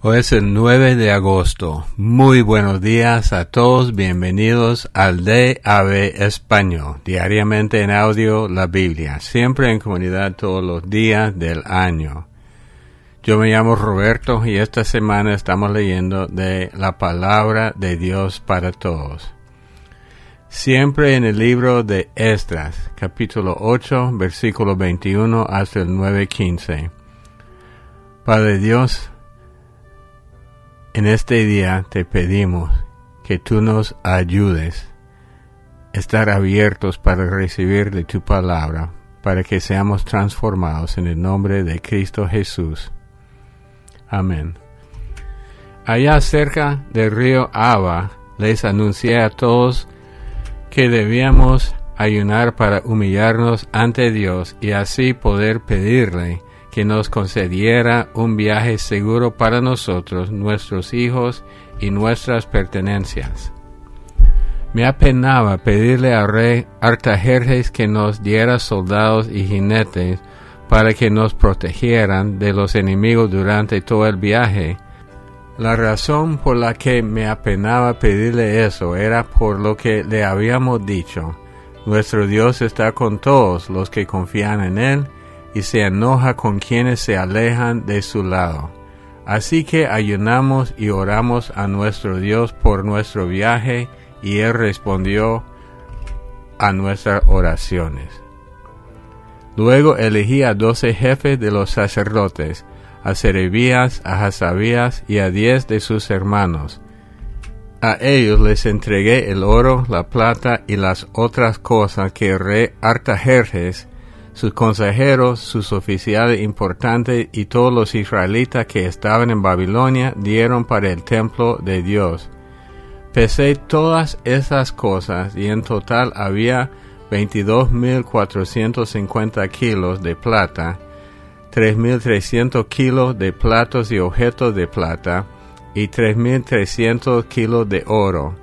Hoy es el 9 de agosto. Muy buenos días a todos. Bienvenidos al DAB Español. Diariamente en audio la Biblia. Siempre en comunidad todos los días del año. Yo me llamo Roberto y esta semana estamos leyendo de la palabra de Dios para todos. Siempre en el libro de Esdras, capítulo 8, versículo 21 hasta el 9:15. Padre Dios, en este día te pedimos que tú nos ayudes a estar abiertos para recibir de tu palabra, para que seamos transformados en el nombre de Cristo Jesús. Amén. Allá cerca del río Aba, les anuncié a todos que debíamos ayunar para humillarnos ante Dios y así poder pedirle que nos concediera un viaje seguro para nosotros, nuestros hijos y nuestras pertenencias. Me apenaba pedirle al rey Artajerjes que nos diera soldados y jinetes para que nos protegieran de los enemigos durante todo el viaje. La razón por la que me apenaba pedirle eso era por lo que le habíamos dicho. Nuestro Dios está con todos los que confían en Él, y se enoja con quienes se alejan de su lado. Así que ayunamos y oramos a nuestro Dios por nuestro viaje, y Él respondió a nuestras oraciones. Luego elegí a 12 jefes de los sacerdotes, a Serebías, a Hasabías y a 10 de sus hermanos. A ellos les entregué el oro, la plata y las otras cosas que el rey Artajerjes, sus consejeros, sus oficiales importantes y todos los israelitas que estaban en Babilonia dieron para el templo de Dios. Pesé todas esas cosas y en total había 22,450 kilos de plata, 3,300 kilos de platos y objetos de plata y 3,300 kilos de oro.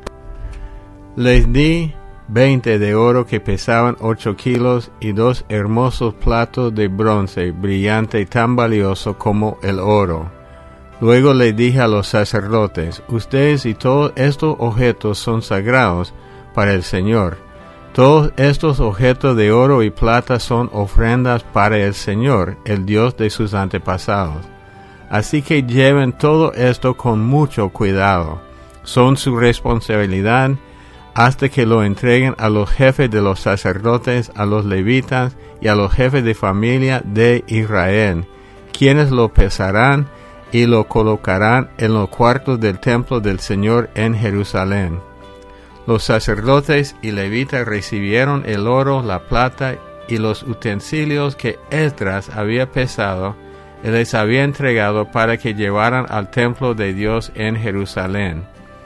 Les di 20 de oro que pesaban 8 kilos y 2 hermosos platos de bronce brillante y tan valioso como el oro. Luego le dije a los sacerdotes, ustedes y todos estos objetos son sagrados para el Señor. Todos estos objetos de oro y plata son ofrendas para el Señor, el Dios de sus antepasados. Así que lleven todo esto con mucho cuidado. Son su responsabilidad hasta que lo entreguen a los jefes de los sacerdotes, a los levitas y a los jefes de familia de Israel, quienes lo pesarán y lo colocarán en los cuartos del templo del Señor en Jerusalén. Los sacerdotes y levitas recibieron el oro, la plata y los utensilios que Esdras había pesado y les había entregado para que llevaran al templo de Dios en Jerusalén.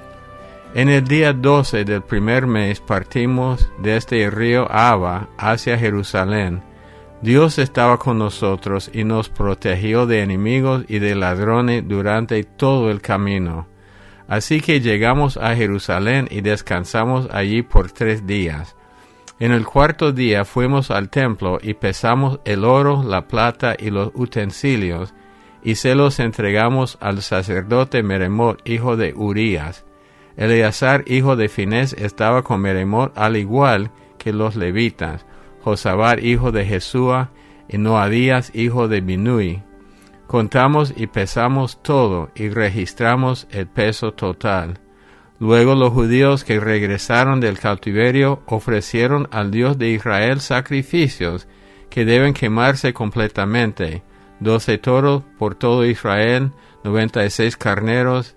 En el día 12 del primer mes partimos desde el río Aba hacia Jerusalén. Dios estaba con nosotros y nos protegió de enemigos y de ladrones durante todo el camino. Así que llegamos a Jerusalén y descansamos allí por 3 días. En el cuarto día fuimos al templo y pesamos el oro, la plata y los utensilios, y se los entregamos al sacerdote Meremot, hijo de Urías. Eleazar, hijo de Finés, estaba con Meremot al igual que los levitas, Josabar, hijo de Jesúa, y Noadías, hijo de Binui. Contamos y pesamos todo y registramos el peso total. Luego los judíos que regresaron del cautiverio ofrecieron al Dios de Israel sacrificios que deben quemarse completamente: 12 toros por todo Israel, 96 carneros,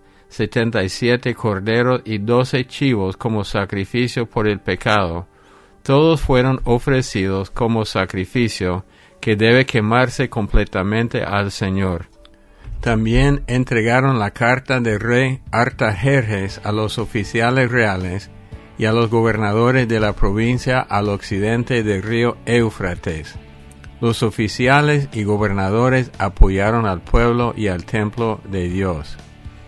77 corderos y 12 chivos como sacrificio por el pecado. Todos fueron ofrecidos como sacrificio que debe quemarse completamente al Señor. También entregaron la carta del rey Artajerjes a los oficiales reales y a los gobernadores de la provincia al occidente del río Éufrates. Los oficiales y gobernadores apoyaron al pueblo y al templo de Dios.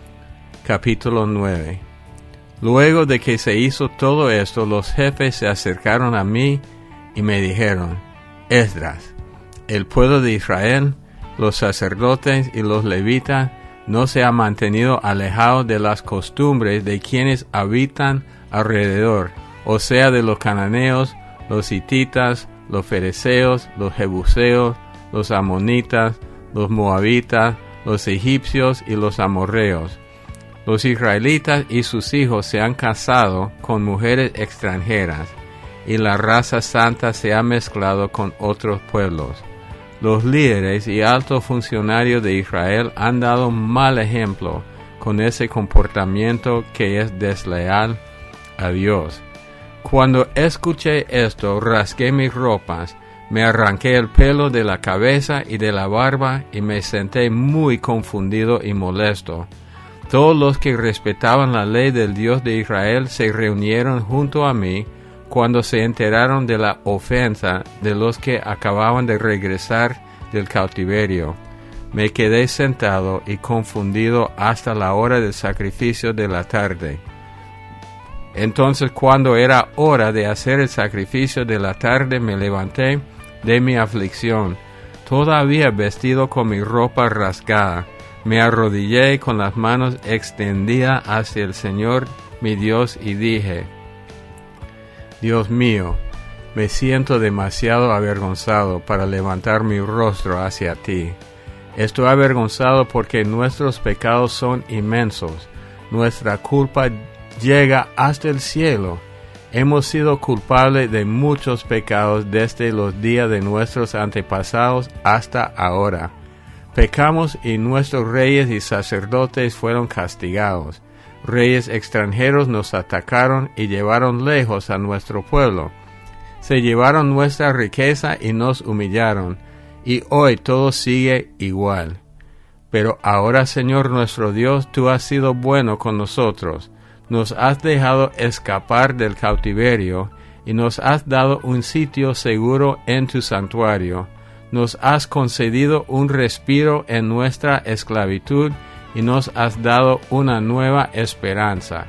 Capítulo 9. Luego de que se hizo todo esto, los jefes se acercaron a mí y me dijeron: Esdras, el pueblo de Israel, los sacerdotes y los levitas no se ha mantenido alejado de las costumbres de quienes habitan alrededor, o sea, de los cananeos, los hititas, los fereceos, los jebuseos, los amonitas, los moabitas, los egipcios y los amorreos. Los israelitas y sus hijos se han casado con mujeres extranjeras, y la raza santa se ha mezclado con otros pueblos. Los líderes y altos funcionarios de Israel han dado un mal ejemplo con ese comportamiento que es desleal a Dios. Cuando escuché esto, rasgué mis ropas, me arranqué el pelo de la cabeza y de la barba y me senté muy confundido y molesto. Todos los que respetaban la ley del Dios de Israel se reunieron junto a mí cuando se enteraron de la ofensa de los que acababan de regresar del cautiverio. Me quedé sentado y confundido hasta la hora del sacrificio de la tarde. Entonces, cuando era hora de hacer el sacrificio de la tarde, me levanté de mi aflicción, todavía vestido con mi ropa rasgada. Me arrodillé con las manos extendidas hacia el Señor mi Dios y dije: Dios mío, me siento demasiado avergonzado para levantar mi rostro hacia ti. Estoy avergonzado porque nuestros pecados son inmensos. Nuestra culpa llega hasta el cielo. Hemos sido culpables de muchos pecados desde los días de nuestros antepasados hasta ahora. Pecamos y nuestros reyes y sacerdotes fueron castigados. Reyes extranjeros nos atacaron y llevaron lejos a nuestro pueblo. Se llevaron nuestra riqueza y nos humillaron, y hoy todo sigue igual. Pero ahora, Señor nuestro Dios, tú has sido bueno con nosotros. Nos has dejado escapar del cautiverio y nos has dado un sitio seguro en tu santuario. Nos has concedido un respiro en nuestra esclavitud y nos has dado una nueva esperanza.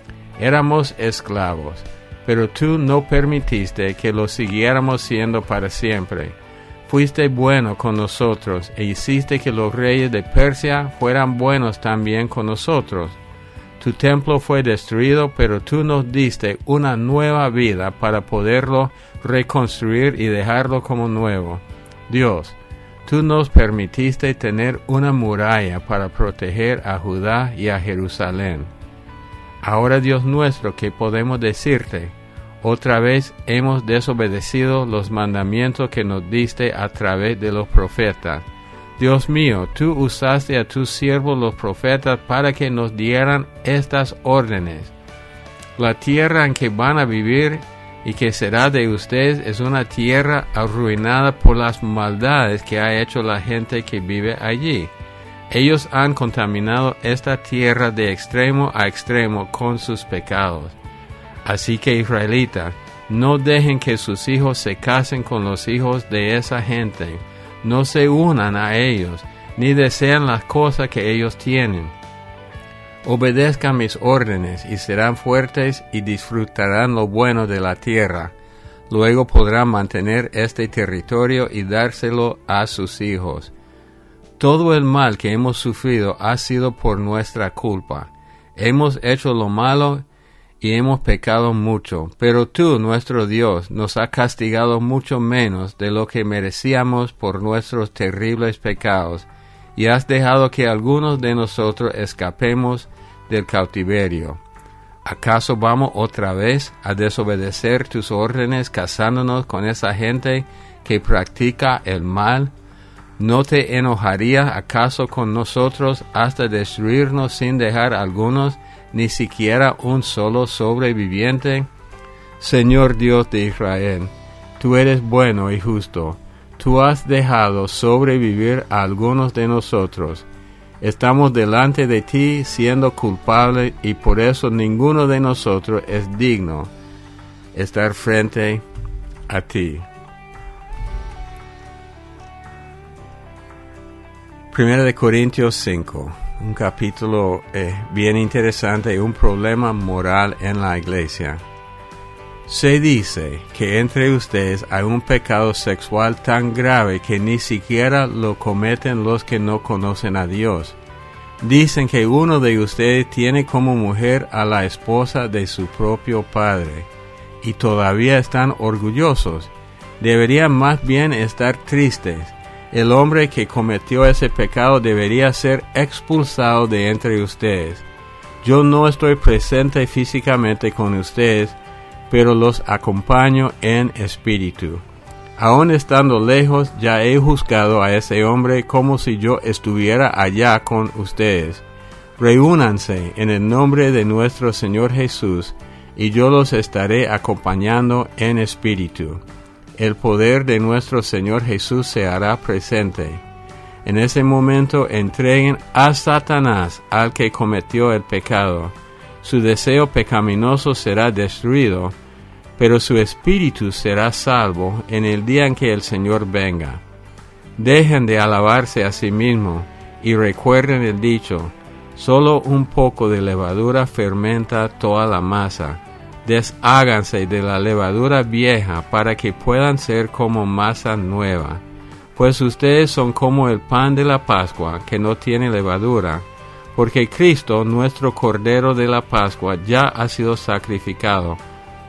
Éramos esclavos, pero tú no permitiste que lo siguiéramos siendo para siempre. Fuiste bueno con nosotros e hiciste que los reyes de Persia fueran buenos también con nosotros. Tu templo fue destruido, pero tú nos diste una nueva vida para poderlo reconstruir y dejarlo como nuevo. Dios, tú nos permitiste tener una muralla para proteger a Judá y a Jerusalén. Ahora, Dios nuestro, ¿qué podemos decirte? Otra vez hemos desobedecido los mandamientos que nos diste a través de los profetas. Dios mío, tú usaste a tus siervos los profetas para que nos dieran estas órdenes. La tierra en que van a vivir y que será de ustedes es una tierra arruinada por las maldades que ha hecho la gente que vive allí. Ellos han contaminado esta tierra de extremo a extremo con sus pecados. Así que, israelitas, no dejen que sus hijos se casen con los hijos de esa gente. No se unan a ellos, ni desean las cosas que ellos tienen. Obedezcan mis órdenes y serán fuertes y disfrutarán lo bueno de la tierra. Luego podrán mantener este territorio y dárselo a sus hijos. Todo el mal que hemos sufrido ha sido por nuestra culpa. Hemos hecho lo malo y hemos pecado mucho, pero tú, nuestro Dios, nos has castigado mucho menos de lo que merecíamos por nuestros terribles pecados, y has dejado que algunos de nosotros escapemos del cautiverio. ¿Acaso vamos otra vez a desobedecer tus órdenes casándonos con esa gente que practica el mal? ¿No te enojarías acaso con nosotros hasta destruirnos sin dejar algunos, ni siquiera un solo sobreviviente? Señor Dios de Israel, tú eres bueno y justo. Tú has dejado sobrevivir a algunos de nosotros. Estamos delante de ti siendo culpables y por eso ninguno de nosotros es digno estar frente a ti. 1 Corintios 5, un capítulo bien interesante y un problema moral en la iglesia. Se dice que entre ustedes hay un pecado sexual tan grave que ni siquiera lo cometen los que no conocen a Dios. Dicen que uno de ustedes tiene como mujer a la esposa de su propio padre, y todavía están orgullosos. Deberían más bien estar tristes. El hombre que cometió ese pecado debería ser expulsado de entre ustedes. Yo no estoy presente físicamente con ustedes, pero los acompaño en espíritu. Aun estando lejos, ya he juzgado a ese hombre como si yo estuviera allá con ustedes. Reúnanse en el nombre de nuestro Señor Jesús, y yo los estaré acompañando en espíritu. El poder de nuestro Señor Jesús se hará presente. En ese momento entreguen a Satanás al que cometió el pecado. Su deseo pecaminoso será destruido, pero su espíritu será salvo en el día en que el Señor venga. Dejen de alabarse a sí mismos y recuerden el dicho: solo un poco de levadura fermenta toda la masa. Desháganse de la levadura vieja para que puedan ser como masa nueva. Pues ustedes son como el pan de la Pascua, que no tiene levadura, porque Cristo, nuestro Cordero de la Pascua, ya ha sido sacrificado.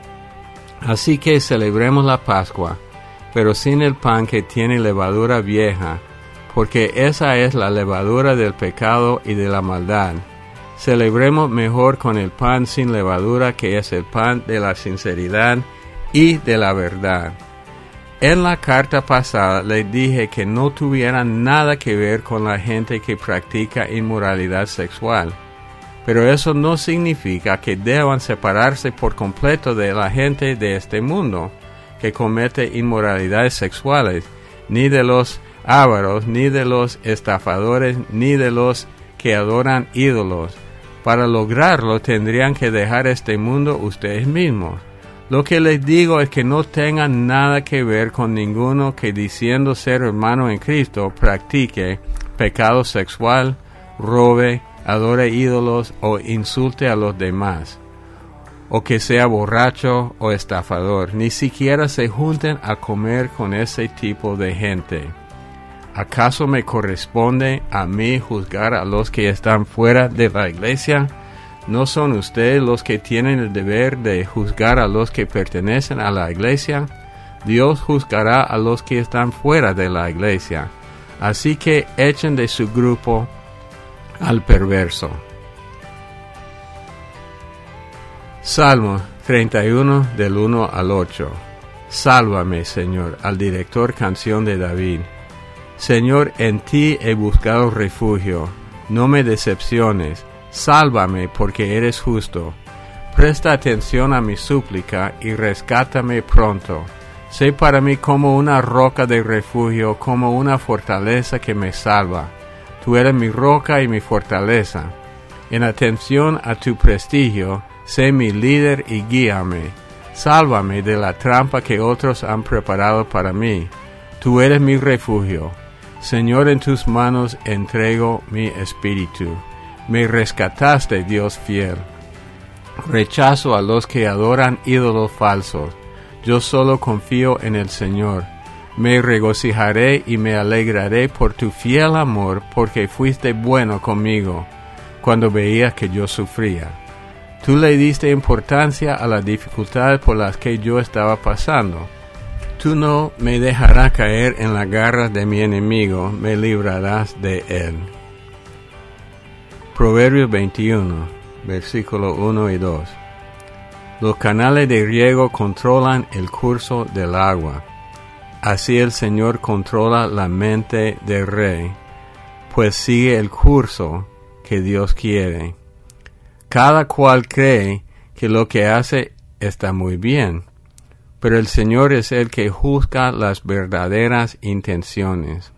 Así que celebremos la Pascua, pero sin el pan que tiene levadura vieja, porque esa es la levadura del pecado y de la maldad. Celebremos mejor con el pan sin levadura, que es el pan de la sinceridad y de la verdad. En la carta pasada les dije que no tuvieran nada que ver con la gente que practica inmoralidad sexual, pero eso no significa que deban separarse por completo de la gente de este mundo que comete inmoralidades sexuales, ni de los ávaros, ni de los estafadores, ni de los que adoran ídolos. Para lograrlo tendrían que dejar este mundo ustedes mismos. Lo que les digo es que no tengan nada que ver con ninguno que, diciendo ser hermano en Cristo, practique pecado sexual, robe, adore ídolos o insulte a los demás, o que sea borracho o estafador. Ni siquiera se junten a comer con ese tipo de gente. ¿Acaso me corresponde a mí juzgar a los que están fuera de la iglesia? ¿No son ustedes los que tienen el deber de juzgar a los que pertenecen a la iglesia? Dios juzgará a los que están fuera de la iglesia. Así que echen de su grupo al perverso. Salmo 31 del 1 al 8. Sálvame, Señor, al director canción de David. Señor, en ti he buscado refugio. No me decepciones. Sálvame porque eres justo. Presta atención a mi súplica y rescátame pronto. Sé para mí como una roca de refugio, como una fortaleza que me salva. Tú eres mi roca y mi fortaleza. En atención a tu prestigio, sé mi líder y guíame. Sálvame de la trampa que otros han preparado para mí. Tú eres mi refugio. Señor, en tus manos entrego mi espíritu. Me rescataste, Dios fiel. Rechazo a los que adoran ídolos falsos. Yo solo confío en el Señor. Me regocijaré y me alegraré por tu fiel amor, porque fuiste bueno conmigo cuando veías que yo sufría. Tú le diste importancia a las dificultades por las que yo estaba pasando. Tú no me dejarás caer en las garras de mi enemigo, me librarás de él. Proverbios 21, versículos 1 y 2. Los canales de riego controlan el curso del agua. Así el Señor controla la mente del rey, pues sigue el curso que Dios quiere. Cada cual cree que lo que hace está muy bien, pero el Señor es el que juzga las verdaderas intenciones.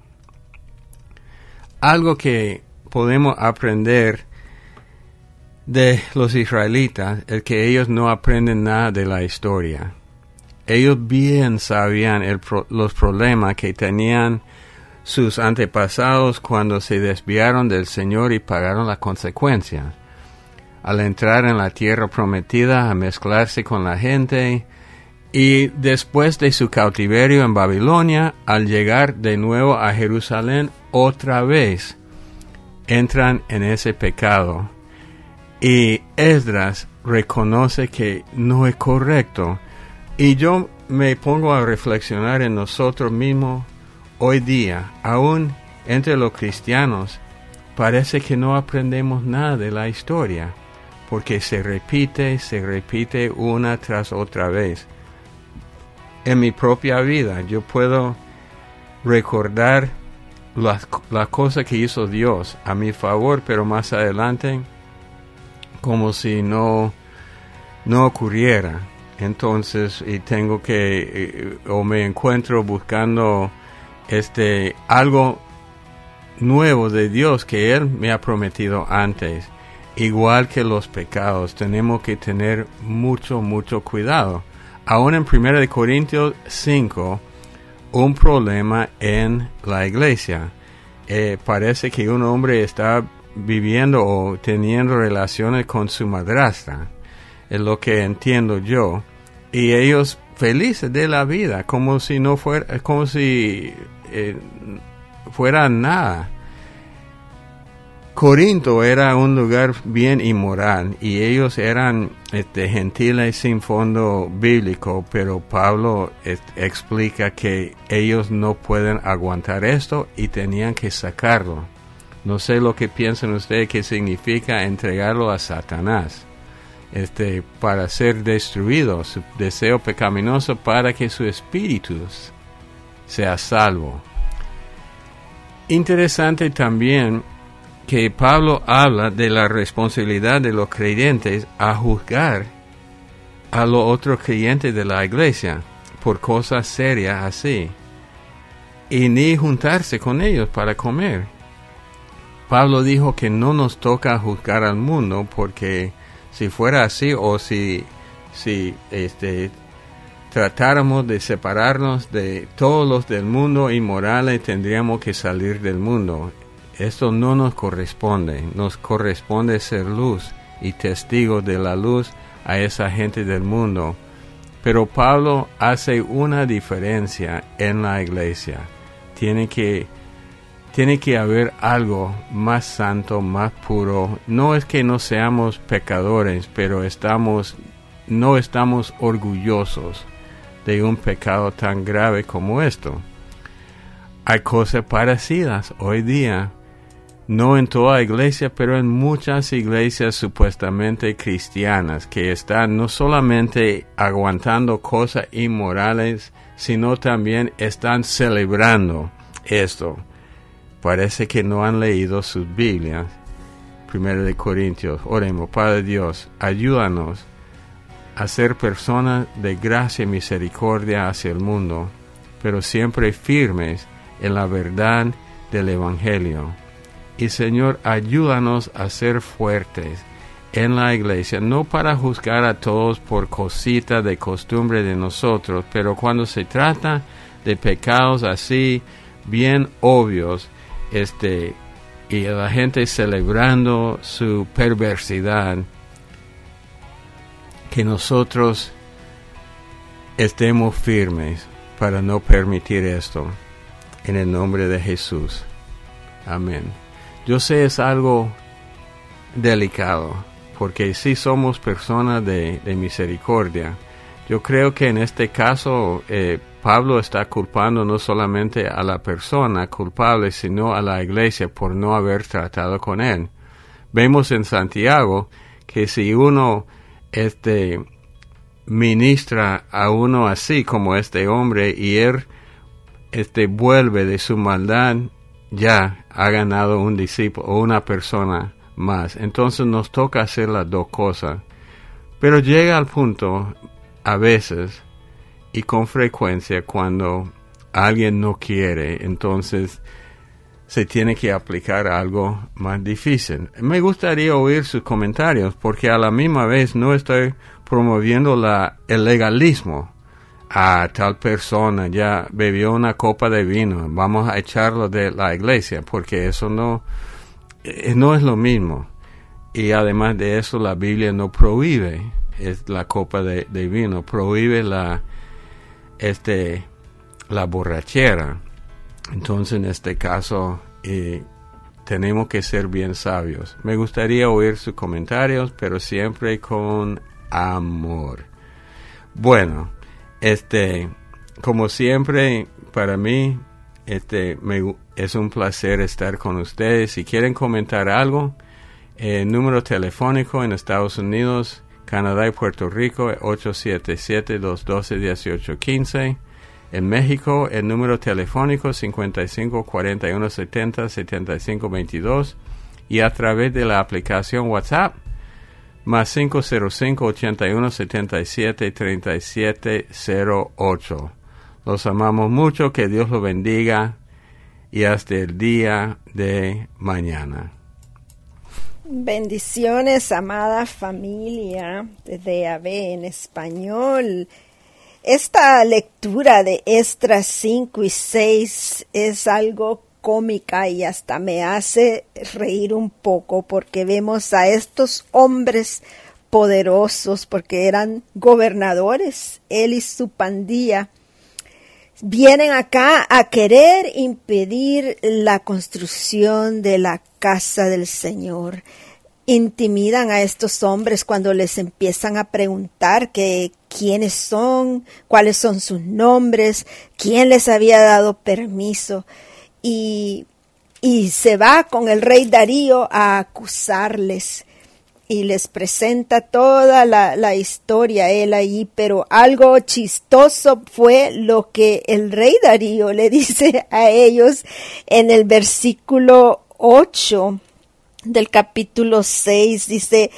Algo que podemos aprender de los israelitas es que ellos no aprenden nada de la historia. Ellos bien sabían los problemas que tenían sus antepasados cuando se desviaron del Señor y pagaron las consecuencias. Al entrar en la tierra prometida, a mezclarse con la gente, y después de su cautiverio en Babilonia, al llegar de nuevo a Jerusalén otra vez, entran en ese pecado. Y Esdras reconoce que no es correcto. Y yo me pongo a reflexionar en nosotros mismos hoy día, aún entre los cristianos, parece que no aprendemos nada de la historia, porque se repite una tras otra vez. En mi propia vida yo puedo recordar las cosas que hizo Dios a mi favor, pero más adelante como si no ocurriera. Entonces, y tengo que, o me encuentro buscando algo nuevo de Dios que Él me ha prometido antes. Igual que los pecados, tenemos que tener mucho cuidado. Aún en 1 Corintios 5, un problema en la iglesia. Parece que un hombre está viviendo o teniendo relaciones con su madrastra, es lo que entiendo yo, y ellos felices de la vida, como si fuera nada. Corinto era un lugar bien inmoral y ellos eran gentiles sin fondo bíblico, pero Pablo explica que ellos no pueden aguantar esto y tenían que sacarlo. No sé lo que piensan ustedes que significa entregarlo a Satanás, para ser destruido, su deseo pecaminoso, para que su espíritu sea salvo. Interesante también que Pablo habla de la responsabilidad de los creyentes a juzgar a los otros creyentes de la iglesia por cosas serias así, y ni juntarse con ellos para comer. Pablo dijo que no nos toca juzgar al mundo, porque si fuera así, o si tratáramos de separarnos de todos los del mundo inmorales, tendríamos que salir del mundo. Esto no nos corresponde ser luz y testigos de la luz a esa gente del mundo. Pero Pablo hace una diferencia en la iglesia. Tiene que haber algo más santo, más puro. No es que no seamos pecadores, pero no estamos orgullosos de un pecado tan grave como esto. Hay cosas parecidas hoy día, no en toda iglesia, pero en muchas iglesias supuestamente cristianas, que están no solamente aguantando cosas inmorales, sino también están celebrando esto. Parece que no han leído sus Biblias. 1 Corintios. Oremos. Padre Dios, ayúdanos a ser personas de gracia y misericordia hacia el mundo, pero siempre firmes en la verdad del Evangelio. Y Señor, ayúdanos a ser fuertes en la iglesia, no para juzgar a todos por cositas de costumbre de nosotros, pero cuando se trata de pecados así, bien obvios, y la gente celebrando su perversidad, que nosotros estemos firmes para no permitir esto, en el nombre de Jesús. Amén. Yo sé es algo delicado, porque sí somos personas de misericordia. Yo creo que en este caso Pablo está culpando no solamente a la persona culpable, sino a la iglesia por no haber tratado con él. Vemos en Santiago que si uno ministra a uno así como este hombre y él vuelve de su maldad, ya ha ganado un discípulo o una persona más. Entonces nos toca hacer las dos cosas. Pero llega al punto, a veces y con frecuencia, cuando alguien no quiere, entonces se tiene que aplicar algo más difícil. Me gustaría oír sus comentarios, porque a la misma vez no estoy promoviendo el legalismo. Tal persona ya bebió una copa de vino, vamos a echarlo de la iglesia, porque eso no es lo mismo. Y además de eso, la Biblia no prohíbe la copa de vino, prohíbe la borrachera. Entonces, en este caso, tenemos que ser bien sabios. Me gustaría oír sus comentarios, pero siempre con amor. Bueno, como siempre, para mí, es un placer estar con ustedes. Si quieren comentar algo, número telefónico en Estados Unidos, Canadá y Puerto Rico, 877-212-1815. En México, el número telefónico 55 41 70 75 22. Y a través de la aplicación WhatsApp, más 505 81 77 37 08. Los amamos mucho, que Dios los bendiga y hasta el día de mañana. Bendiciones, amada familia de DAB en español. Esta lectura de Esdras 5 y 6 es algo cómica y hasta me hace reír un poco porque vemos a estos hombres poderosos, porque eran gobernadores, él y su pandilla, vienen acá a querer impedir la construcción de la casa del Señor. Intimidan a estos hombres cuando les empiezan a preguntar que quiénes son, cuáles son sus nombres, quién les había dado permiso. Y se va con el rey Darío a acusarles y les presenta toda la historia él ahí, pero algo chistoso fue lo que el rey Darío le dice a ellos en el versículo 8 del capítulo 6, dice: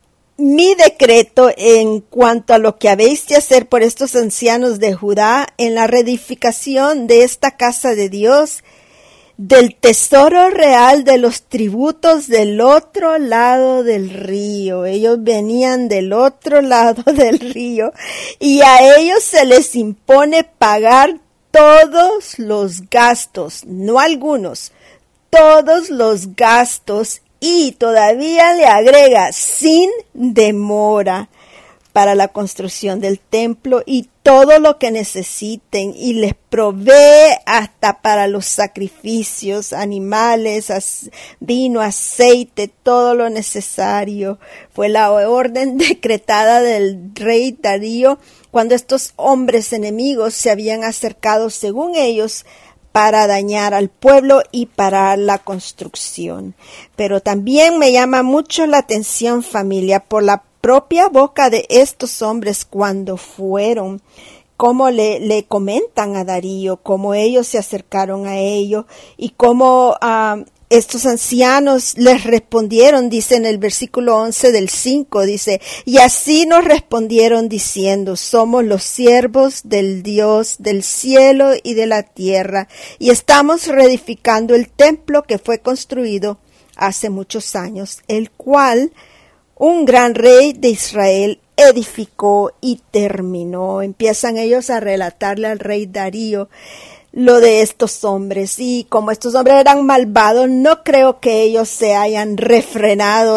mi decreto en cuanto a lo que habéis de hacer por estos ancianos de Judá en la reedificación de esta casa de Dios, del tesoro real de los tributos del otro lado del río. Ellos venían del otro lado del río y a ellos se les impone pagar todos los gastos, no algunos, todos los gastos, y todavía le agrega sin demora para la construcción del templo y todo lo que necesiten, y les provee hasta para los sacrificios, animales, vino, aceite, todo lo necesario. Fue la orden decretada del rey Darío cuando estos hombres enemigos se habían acercado, según ellos, para dañar al pueblo y para la construcción. Pero también me llama mucho la atención, familia, por la propia boca de estos hombres cuando fueron, cómo le comentan a Darío, cómo ellos se acercaron a ellos y cómo estos ancianos les respondieron. Dice en el versículo 11 del 5, dice: y así nos respondieron diciendo: somos los siervos del Dios del cielo y de la tierra, y estamos reedificando el templo que fue construido hace muchos años, el cual un gran rey de Israel edificó y terminó. Empiezan ellos a relatarle al rey Darío lo de estos hombres, y como estos hombres eran malvados, no creo que ellos se hayan refrenado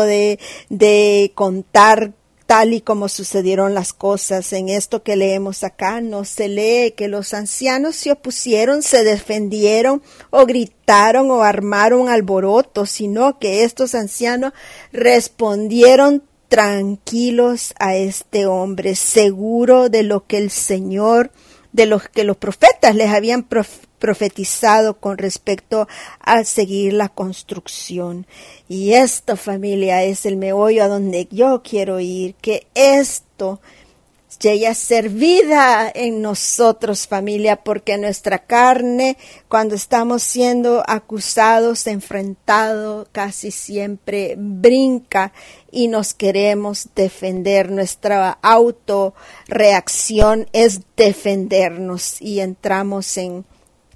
de contar tal y como sucedieron las cosas. En esto que leemos acá no se lee que los ancianos se opusieron, se defendieron o gritaron o armaron alboroto, sino que estos ancianos respondieron tranquilos a este hombre, seguro de lo que el Señor, de lo que los profetas les habían profetizado con respecto a seguir la construcción. Y esto, familia, es el meollo a donde yo quiero ir, que esto llegue a ser vida en nosotros, familia, porque nuestra carne, cuando estamos siendo acusados, enfrentados, casi siempre brinca y nos queremos defender. Nuestra autorreacción es defendernos y entramos en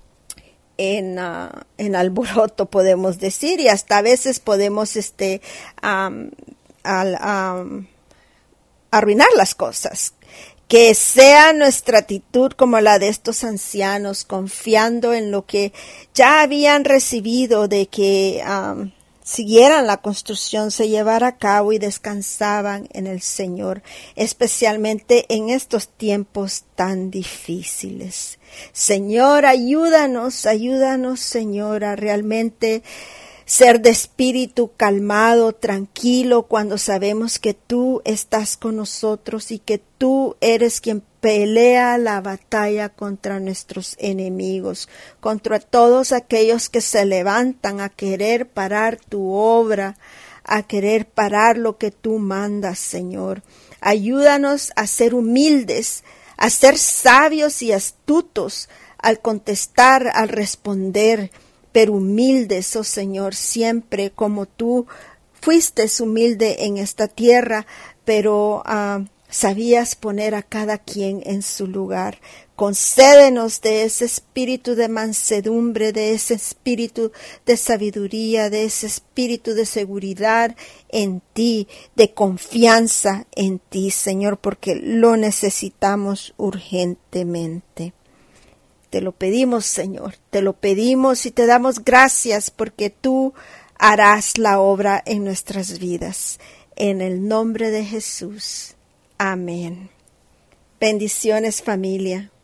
alboroto, podemos decir, y hasta a veces podemos arruinar las cosas. Que sea nuestra actitud como la de estos ancianos, confiando en lo que ya habían recibido, de que siguieran la construcción, se llevara a cabo y descansaban en el Señor, especialmente en estos tiempos tan difíciles. Señor, ayúdanos, Señor, a realmente ser de espíritu calmado, tranquilo, cuando sabemos que tú estás con nosotros y que tú eres quien pelea la batalla contra nuestros enemigos, contra todos aquellos que se levantan a querer parar tu obra, a querer parar lo que tú mandas, Señor. Ayúdanos a ser humildes, a ser sabios y astutos al contestar, al responder, pero humildes, oh Señor, siempre como tú fuiste humilde en esta tierra, pero sabías poner a cada quien en su lugar. Concédenos de ese espíritu de mansedumbre, de ese espíritu de sabiduría, de ese espíritu de seguridad en ti, de confianza en ti, Señor, porque lo necesitamos urgentemente. Te lo pedimos, Señor, te lo pedimos y te damos gracias porque tú harás la obra en nuestras vidas. En el nombre de Jesús. Amén. Bendiciones, familia.